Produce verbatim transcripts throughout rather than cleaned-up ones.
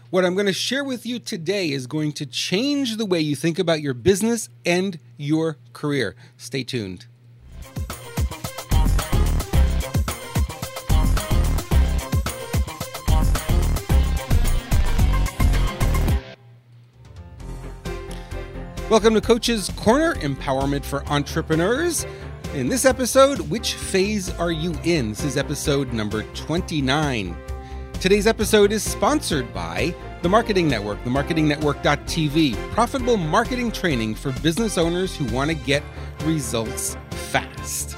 What I'm going to share with you today is going to change the way you think about your business and your career. Stay tuned. Welcome to Coach's Corner, Empowerment for Entrepreneurs. In this episode, which phase are you in? This is episode number twenty-nine. Today's episode is sponsored by The Marketing Network, the marketing network dot t v, profitable marketing training for business owners who want to get results fast.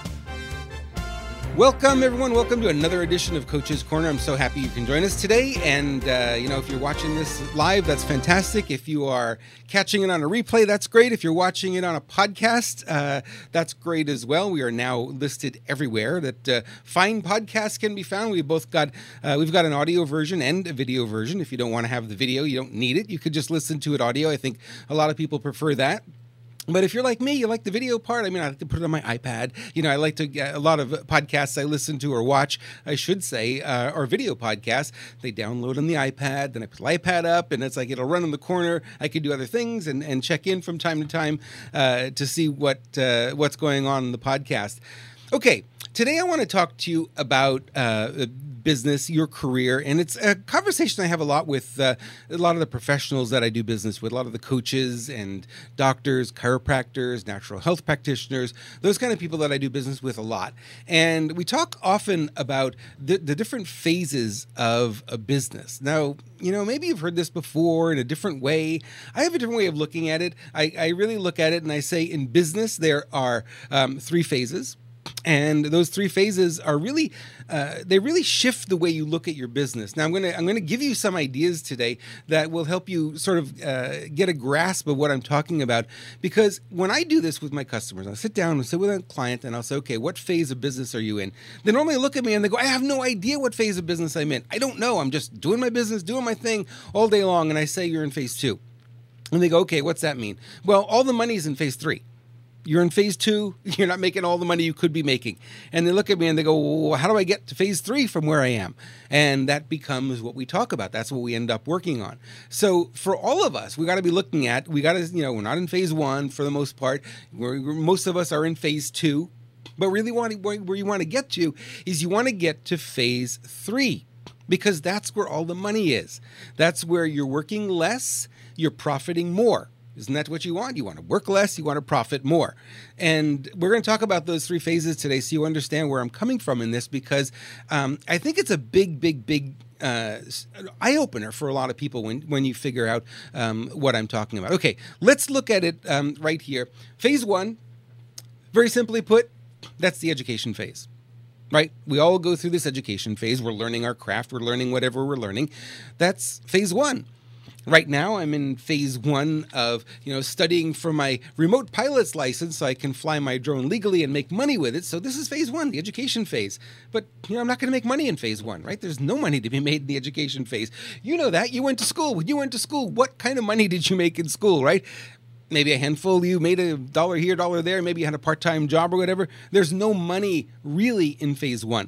Welcome, everyone. Welcome to another edition of Coach's Corner. I'm so happy you can join us today. And, uh, you know, if you're watching this live, that's fantastic. If you are catching it on a replay, that's great. If you're watching it on a podcast, uh, that's great as well. We are now listed everywhere that uh, fine podcasts can be found. We've both got, uh, we've got an audio version and a video version. If you don't want to have the video, you don't need it. You could just listen to it audio. I think a lot of people prefer that. But if you're like me, you like the video part. I mean, I like to put it on my iPad. You know, I like to get a lot of podcasts I listen to or watch, I should say, uh, or video podcasts. They download on the iPad. Then I put the iPad up, and it's like it'll run in the corner. I could do other things and, and check in from time to time uh, to see what uh, what's going on in the podcast. Okay, today I want to talk to you about uh, business, your career, and it's a conversation I have a lot with uh, a lot of the professionals that I do business with, a lot of the coaches and doctors, chiropractors, natural health practitioners, those kind of people that I do business with a lot. And we talk often about the, the different phases of a business. Now, you know, maybe you've heard this before in a different way. I have a different way of looking at it. I, I really look at it and I say in business, there are um, three phases. And those three phases are really, uh, they really shift the way you look at your business. Now, I'm going to I'm going to give you some ideas today that will help you sort of uh, get a grasp of what I'm talking about. Because when I do this with my customers, I sit down and sit with a client and I'll say, okay, what phase of business are you in? They normally look at me and they go, I have no idea what phase of business I'm in. I don't know. I'm just doing my business, doing my thing all day long. And I say, you're in phase two. And they go, okay, what's that mean? Well, all the money's in phase three. You're in phase two, you're not making all the money you could be making. And they look at me and they go, well, how do I get to phase three from where I am? And that becomes what we talk about. That's what we end up working on. So for all of us, we got to be looking at, we got to, you know, we're not in phase one for the most part. We're, most of us are in phase two. But really want to, where you want to get to is you want to get to phase three. Because that's where all the money is. That's where you're working less, you're profiting more. Isn't that what you want? You want to work less, you want to profit more. And we're going to talk about those three phases today so you understand where I'm coming from in this, because um, I think it's a big, big, big uh, eye-opener for a lot of people when, when you figure out um, what I'm talking about. Okay, let's look at it um, right here. Phase one, very simply put, that's the education phase. Right? We all go through this education phase. We're learning our craft. We're learning whatever we're learning. That's phase one. Right now, I'm in phase one of, you know, studying for my remote pilot's license so I can fly my drone legally and make money with it. So this is phase one, the education phase. But, you know, I'm not going to make money in phase one, right? There's no money to be made in the education phase. You know that. You went to school. When you went to school, what kind of money did you make in school, right? Maybe a handful, you made a dollar here, dollar there. Maybe you had a part-time job or whatever. There's no money really in phase one.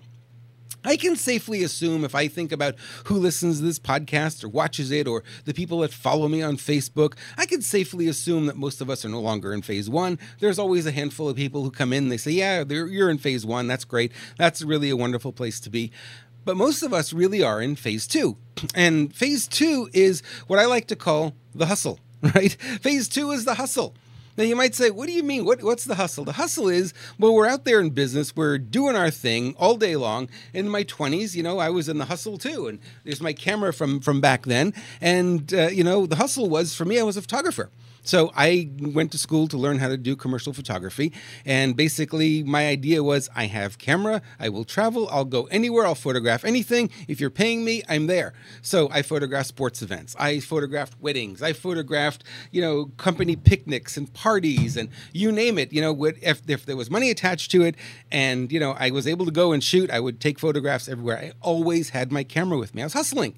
I can safely assume if I think about who listens to this podcast or watches it or the people that follow me on Facebook, I can safely assume that most of us are no longer in phase one. There's always a handful of people who come in and they say, yeah, you're in phase one. That's great. That's really a wonderful place to be. But most of us really are in phase two. And phase two is what I like to call the hustle, right? Phase two is the hustle. Now, you might say, what do you mean? What, what's the hustle? The hustle is, well, we're out there in business. We're doing our thing all day long. In my twenties, you know, I was in the hustle too. And there's my camera from, from back then. And, uh, you know, the hustle was, for me, I was a photographer. So I went to school to learn how to do commercial photography. And basically my idea was I have camera, I will travel, I'll go anywhere, I'll photograph anything. If you're paying me, I'm there. So I photographed sports events. I photographed weddings. I photographed, you know, company picnics and parties and you name it. You know, if, if there was money attached to it and, you know, I was able to go and shoot, I would take photographs everywhere. I always had my camera with me. I was hustling.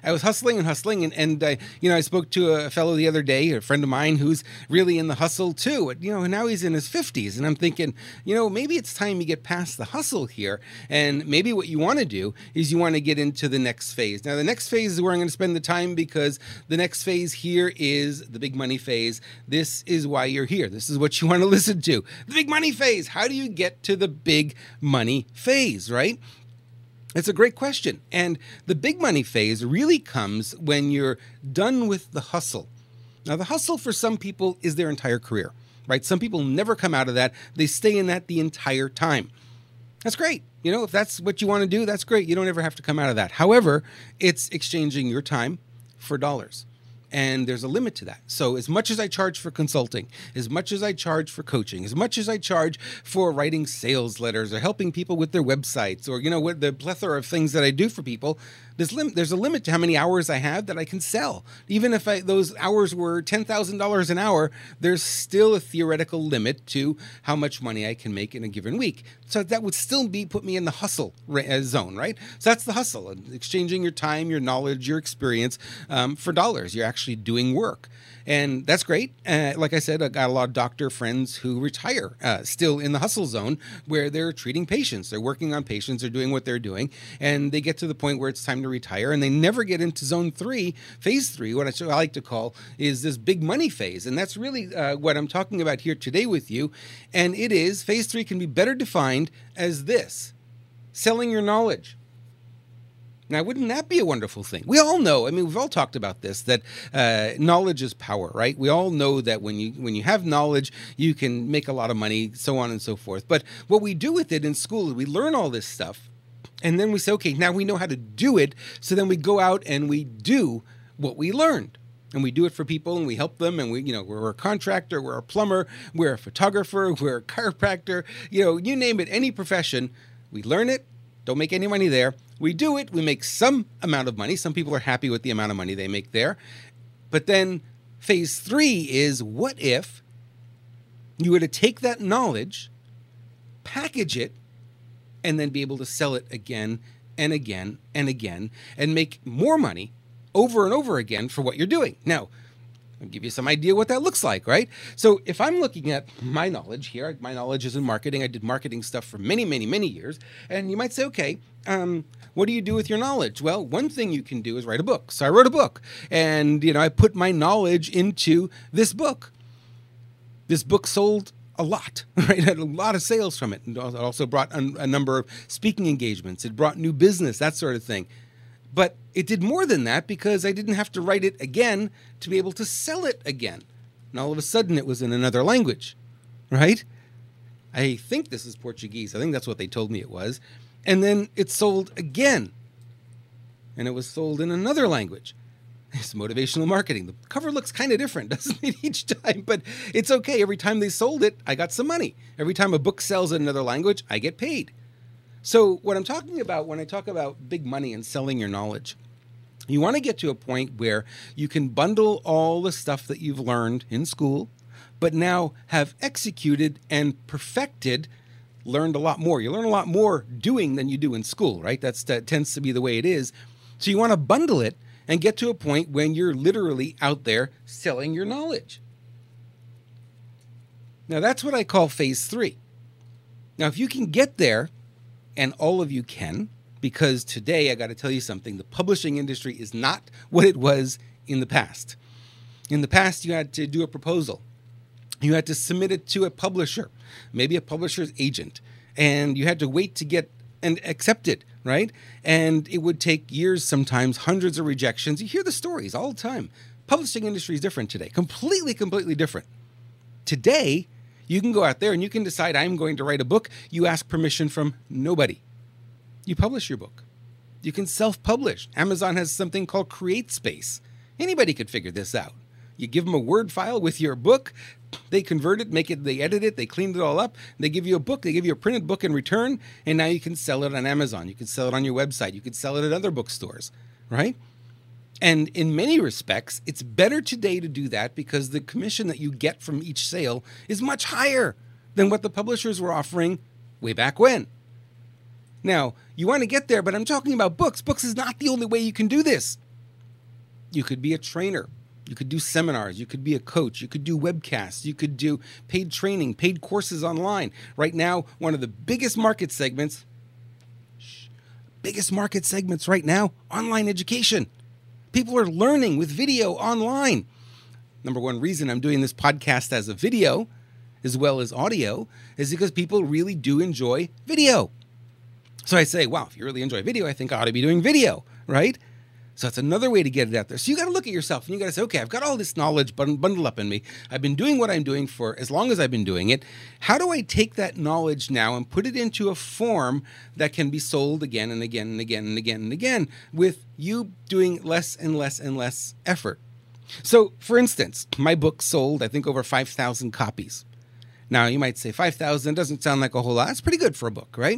I was hustling and hustling. And, and uh, you know, I spoke to a fellow the other day, a friend of mine who's really in the hustle too. You know, and now he's in his fifties. And I'm thinking, you know, maybe it's time you get past the hustle here. And maybe what you want to do is you want to get into the next phase. Now, the next phase is where I'm going to spend the time, because the next phase here is the big money phase. This is why you're here. This is what you want to listen to. The big money phase. How do you get to the big money phase, right? It's a great question. And the big money phase really comes when you're done with the hustle. Now, the hustle for some people is their entire career, right? Some people never come out of that. They stay in that the entire time. That's great. You know, if that's what you want to do, that's great. You don't ever have to come out of that. However, it's exchanging your time for dollars. And there's a limit to that. So as much as I charge for consulting, as much as I charge for coaching, as much as I charge for writing sales letters or helping people with their websites, or, you know, what the plethora of things that I do for people, there's, lim- there's a limit to how many hours I have that I can sell. Even if I, those hours were ten thousand dollars an hour, there's still a theoretical limit to how much money I can make in a given week. So that would still be put me in the hustle zone, right? So that's the hustle, exchanging your time, your knowledge, your experience um, for dollars. You're actually doing work. And that's great. Uh, like I said, I got a lot of doctor friends who retire uh, still in the hustle zone, where they're treating patients. They're working on patients. They're doing what they're doing. And they get to the point where it's time to retire, and they never get into zone three, phase three, what I like to call is this big money phase. And that's really uh, what I'm talking about here today with you. And it is, phase three can be better defined as this: selling your knowledge. Now, wouldn't that be a wonderful thing? We all know, I mean, we've all talked about this, that uh, knowledge is power, right? We all know that when you when you have knowledge, you can make a lot of money, so on and so forth. But what we do with it in school is we learn all this stuff, and then we say, okay, now we know how to do it, so then we go out and we do what we learned. And we do it for people, and we help them, and we, you know, we're a contractor, we're a plumber, we're a photographer, we're a chiropractor, you know, you name it, any profession, we learn it, don't make any money there. We do it. We make some amount of money. Some people are happy with the amount of money they make there. But then phase three is, what if you were to take that knowledge, package it, and then be able to sell it again and again and again and make more money over and over again for what you're doing. Now, I'll give you some idea what that looks like, right? So if I'm looking at my knowledge here, my knowledge is in marketing. I did marketing stuff for many, many, many years. And you might say, okay, um, what do you do with your knowledge? Well, one thing you can do is write a book. So I wrote a book, and, you know, I put my knowledge into this book. This book sold a lot, right? Had a lot of sales from it. And it also brought a number of speaking engagements. It brought new business, that sort of thing. But it did more than that, because I didn't have to write it again to be able to sell it again. And all of a sudden it was in another language, right? I think this is Portuguese. I think that's what they told me it was. And then it sold again. And it was sold in another language. It's motivational marketing. The cover looks kind of different, doesn't it, each time? But it's okay. Every time they sold it, I got some money. Every time a book sells in another language, I get paid. So what I'm talking about when I talk about big money and selling your knowledge, you want to get to a point where you can bundle all the stuff that you've learned in school, but now have executed and perfected, learned a lot more. You learn a lot more doing than you do in school, right? That's, that tends to be the way it is. So you want to bundle it and get to a point when you're literally out there selling your knowledge. Now, that's what I call phase three. Now, if you can get there, and all of you can, because today I got to tell you something. The publishing industry is not what it was in the past. In the past, you had to do a proposal. You had to submit it to a publisher, maybe a publisher's agent, and you had to wait to get and accepted, right? And it would take years, sometimes hundreds of rejections. You hear the stories all the time. Publishing industry is different today, completely, completely different. Today, you can go out there and you can decide, I'm going to write a book. You ask permission from nobody. You publish your book. You can self-publish. Amazon has something called CreateSpace. Anybody could figure this out. You give them a Word file with your book. They convert it, make it, they edit it, they clean it all up. They give you a book. They give you a printed book in return. And now you can sell it on Amazon. You can sell it on your website. You can sell it at other bookstores, right? And in many respects, it's better today to do that because the commission that you get from each sale is much higher than what the publishers were offering way back when. Now, you want to get there, but I'm talking about books. Books is not the only way you can do this. You could be a trainer. You could do seminars. You could be a coach. You could do webcasts. You could do paid training, paid courses online. Right now, one of the biggest market segments, shh, biggest market segments right now, online education. People are learning with video online. Number one reason I'm doing this podcast as a video as well as audio is because people really do enjoy video. So I say, wow, if you really enjoy video, I think I ought to be doing video, right? So that's another way to get it out there. So you got to look at yourself and you got to say, okay, I've got all this knowledge bundled up in me. I've been doing what I'm doing for as long as I've been doing it. How do I take that knowledge now and put it into a form that can be sold again and again and again and again and again with you doing less and less and less effort? So for instance, my book sold, I think, over five thousand copies. Now you might say five thousand doesn't sound like a whole lot. It's pretty good for a book, right?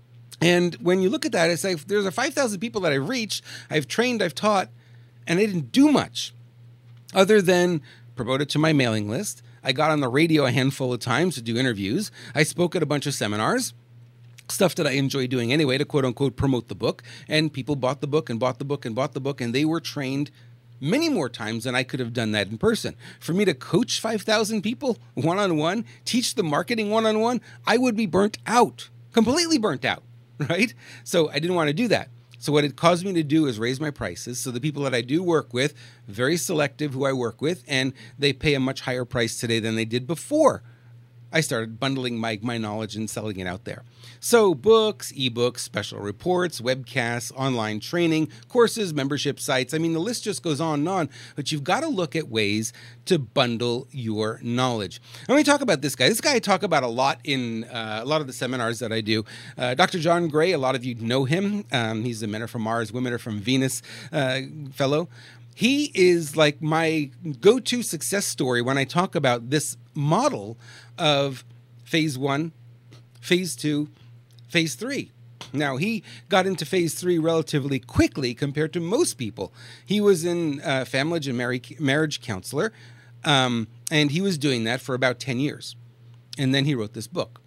And when you look at that, it's like there's a five thousand people that I've reached, I've trained, I've taught, and I didn't do much other than promote it to my mailing list. I got on the radio a handful of times to do interviews. I spoke at a bunch of seminars, stuff that I enjoy doing anyway to quote unquote promote the book. And people bought the book and bought the book and bought the book, and they were trained many more times than I could have done that in person. For me to coach five thousand people one-on-one, teach the marketing one-on-one, I would be burnt out, completely burnt out. Right? So I didn't want to do that. So what it caused me to do is raise my prices. So the people that I do work with, very selective who I work with, and they pay a much higher price today than they did before I started bundling my, my knowledge and selling it out there. So books, ebooks, special reports, webcasts, online training, courses, membership sites. I mean, the list just goes on and on, but you've got to look at ways to bundle your knowledge. Let me talk about this guy. This guy I talk about a lot in uh, a lot of the seminars that I do. Uh, Doctor John Gray, a lot of you know him. Um, he's the Men Are From Mars, Women Are From Venus uh, fellow. He is like my go-to success story when I talk about this model of phase one, phase two, phase three. Now, he got into phase three relatively quickly compared to most people. He was in uh, family and marriage counselor, um, and he was doing that for about ten years. And then he wrote this book.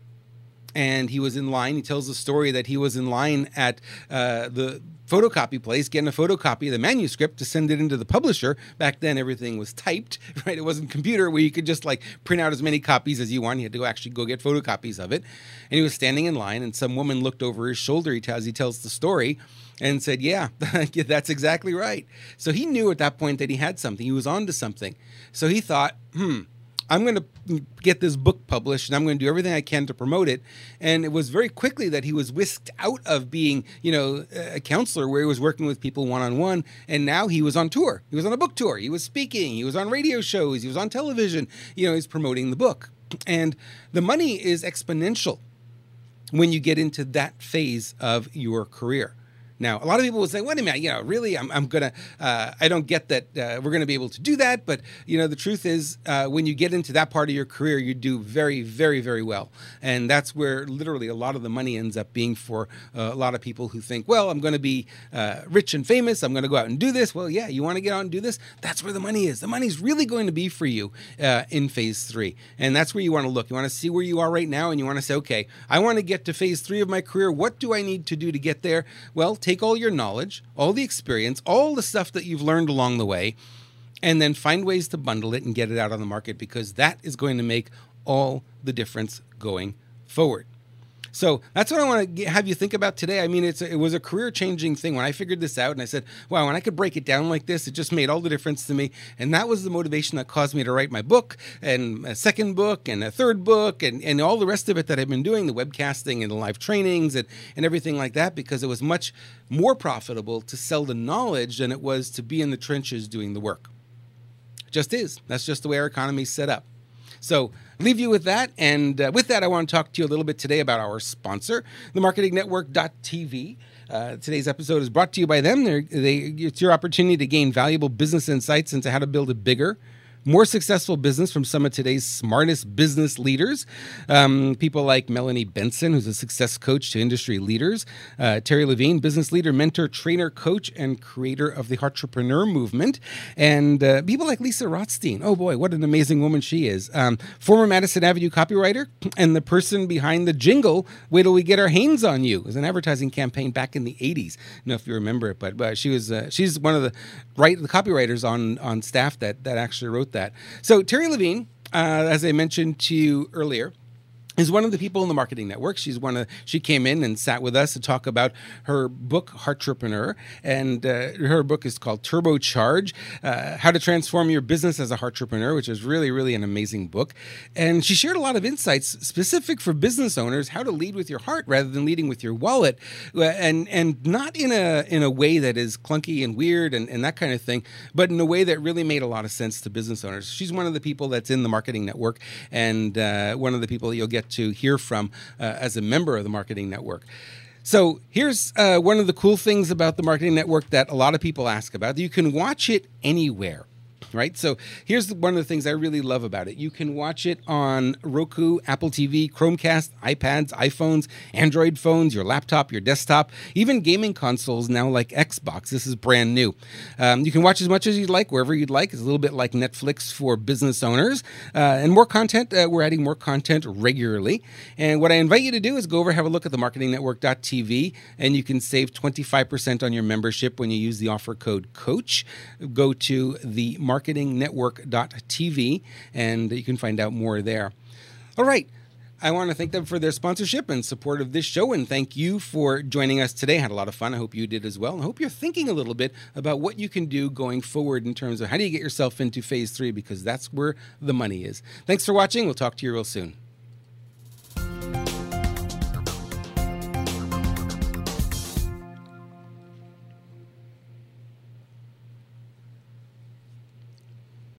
And he was in line. He tells the story that he was in line at uh, the photocopy place, getting a photocopy of the manuscript to send it into the publisher. Back then, everything was typed, right? It wasn't computer where you could just like print out as many copies as you want. You had to go actually go get photocopies of it. And he was standing in line, and some woman looked over his shoulder he tells, he tells the story and said, yeah, that's exactly right. So he knew at that point that he had something. He was on to something. So he thought, hmm, I'm going to get this book published, and I'm going to do everything I can to promote it. And it was very quickly that he was whisked out of being, you know, a counselor where he was working with people one-on-one. And now he was on tour. He was on a book tour. He was speaking. He was on radio shows. He was on television. You know, he's promoting the book. And the money is exponential when you get into that phase of your career. Now, a lot of people will say, wait a minute, you know, really, I'm, I'm going to, uh, I don't get that uh, we're going to be able to do that. But, you know, the truth is uh, when you get into that part of your career, you do very, very, very well. And that's where literally a lot of the money ends up being for uh, a lot of people who think, well, I'm going to be uh, rich and famous. I'm going to go out and do this. Well, yeah, you want to get out and do this? That's where the money is. The money's really going to be for you uh, in phase three. And that's where you want to look. You want to see where you are right now. And you want to say, okay, I want to get to phase three of my career. What do I need to do to get there? Well, take all your knowledge, all the experience, all the stuff that you've learned along the way, and then find ways to bundle it and get it out on the market, because that is going to make all the difference going forward. So that's what I want to have you think about today. I mean, it's a, it was a career-changing thing when I figured this out, and I said, wow, when I could break it down like this, it just made all the difference to me. And that was the motivation that caused me to write my book, and a second book, and a third book, and, and all the rest of it that I've been doing, the webcasting and the live trainings and, and everything like that, because it was much more profitable to sell the knowledge than it was to be in the trenches doing the work. It just is. That's just the way our economy is set up. So leave you with that. And uh, with that, I want to talk to you a little bit today about our sponsor, the marketing network dot t v. Uh, today's episode is brought to you by them. They're, they, it's your opportunity to gain valuable business insights into how to build a bigger, more successful business from some of today's smartest business leaders. Um, people like Melanie Benson, who's a success coach to industry leaders. Uh, Terry Levine, business leader, mentor, trainer, coach, and creator of the Entrepreneur Movement. And uh, people like Lisa Rothstein. Oh boy, what an amazing woman she is. Um, former Madison Avenue copywriter and the person behind the jingle, "Wait Till We Get Our Hands on You." It was an advertising campaign back in the eighties. I don't know if you remember it, but, but she was uh, she's one of the right the copywriters on, on staff that, that actually wrote that. So Terry Levine, uh, as I mentioned to you earlier, is one of the people in the Marketing Network. She's one of she came in and sat with us to talk about her book, Heartrepreneur, and uh, her book is called Turbocharge: uh, How to Transform Your Business as a Heartrepreneur, which is really, really an amazing book. And she shared a lot of insights specific for business owners, how to lead with your heart rather than leading with your wallet, and and not in a in a way that is clunky and weird and, and that kind of thing, but in a way that really made a lot of sense to business owners. She's one of the people that's in the Marketing Network, and uh, one of the people that you'll get to hear from uh, as a member of the Marketing Network. So here's uh, one of the cool things about the Marketing Network that a lot of people ask about. You can watch it anywhere. Right? So here's one of the things I really love about it. You can watch it on Roku, Apple T V, Chromecast, iPads, iPhones, Android phones, your laptop, your desktop, even gaming consoles now like Xbox. This is brand new. Um, you can watch as much as you'd like, wherever you'd like. It's a little bit like Netflix for business owners. Uh, and more content. Uh, we're adding more content regularly. And what I invite you to do is go over, have a look at the marketing network dot t v, and you can save twenty-five percent on your membership when you use the offer code COACH. Go to the marketing network dot t v, and you can find out more there. All right. I want to thank them for their sponsorship and support of this show, and thank you for joining us today. I had a lot of fun. I hope you did as well. And I hope you're thinking a little bit about what you can do going forward in terms of how do you get yourself into phase three, because that's where the money is. Thanks for watching. We'll talk to you real soon.